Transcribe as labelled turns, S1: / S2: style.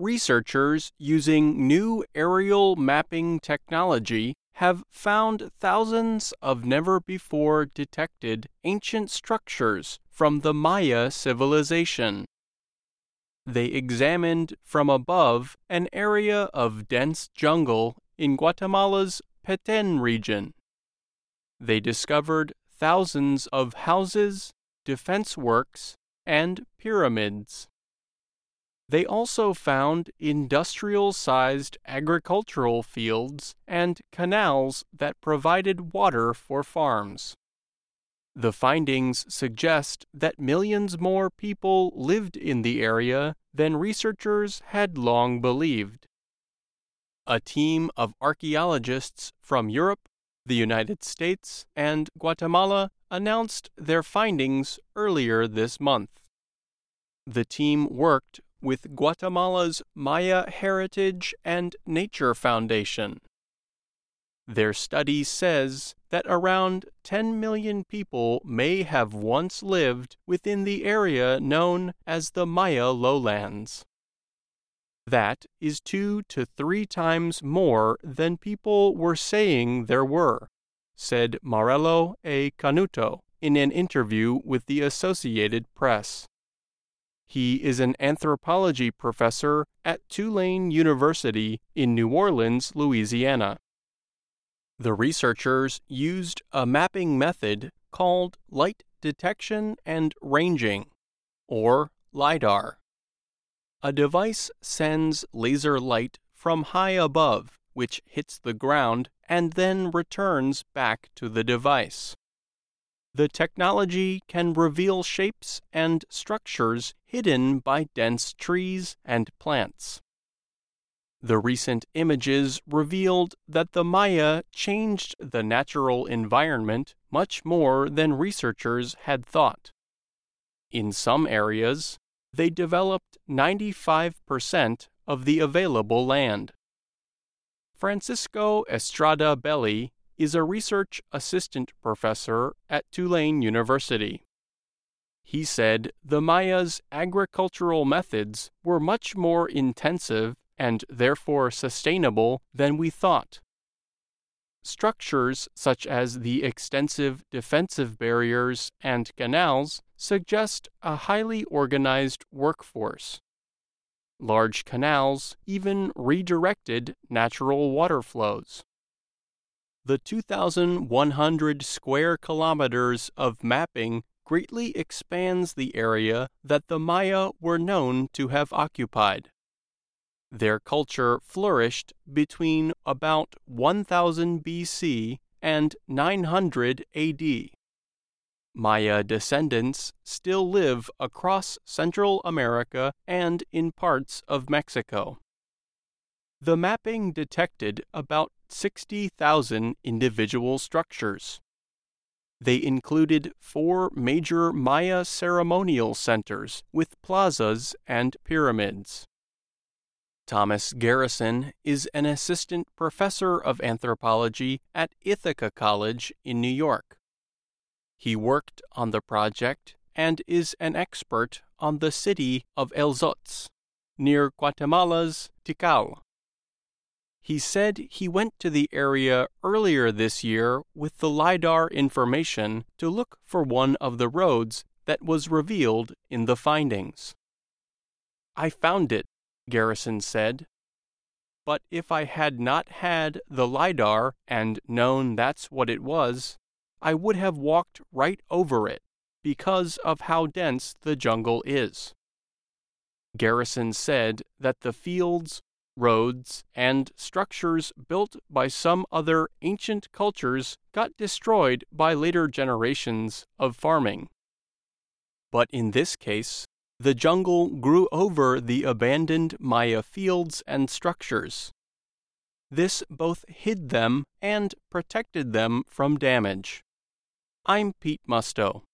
S1: Researchers using new aerial mapping technology have found thousands of never-before-detected ancient structures from the Maya civilization. They examined from above an area of dense jungle in Guatemala's Petén region. They discovered thousands of houses, defense works, and pyramids. They also found industrial-sized agricultural fields and canals that provided water for farms. The findings suggest that millions more people lived in the area than researchers had long believed. A team of archaeologists from Europe, the United States, and Guatemala announced their findings earlier this month. The team worked with Guatemala's Maya Heritage and Nature Foundation. Their study says that around 10 million people may have once lived within the area known as the Maya lowlands. That is 2 to 3 times more than people were saying there were, said Marelo A. Canuto in an interview with the Associated Press. He is an anthropology professor at Tulane University in New Orleans, Louisiana. The researchers used a mapping method called light detection and ranging, or LIDAR. A device sends laser light from high above, which hits the ground and then returns back to the device. The technology can reveal shapes and structures hidden by dense trees and plants. The recent images revealed that the Maya changed the natural environment much more than researchers had thought. In some areas, they developed 95% of the available land. Francisco Estrada Belli is a research assistant professor at Tulane University. He said the Maya's agricultural methods were much more intensive and therefore sustainable than we thought. Structures such as the extensive defensive barriers and canals suggest a highly organized workforce. Large canals even redirected natural water flows. The 2,100 square kilometers of mapping greatly expands the area that the Maya were known to have occupied. Their culture flourished between about 1000 BC and 900 AD. Maya descendants still live across Central America and in parts of Mexico. The mapping detected about 60,000 individual structures. They included 4 major Maya ceremonial centers with plazas and pyramids. Thomas Garrison is an assistant professor of anthropology at Ithaca College in New York. He worked on the project and is an expert on the city of El Zotz, near Guatemala's Tikal. He said he went to the area earlier this year with the LIDAR information to look for one of the roads that was revealed in the findings. "I found it," Garrison said. "But if I had not had the LIDAR and known that's what it was, I would have walked right over it because of how dense the jungle is." Garrison said that the fields, roads, and structures built by some other ancient cultures got destroyed by later generations of farming. But in this case, the jungle grew over the abandoned Maya fields and structures. This both hid them and protected them from damage. I'm Pete Musto.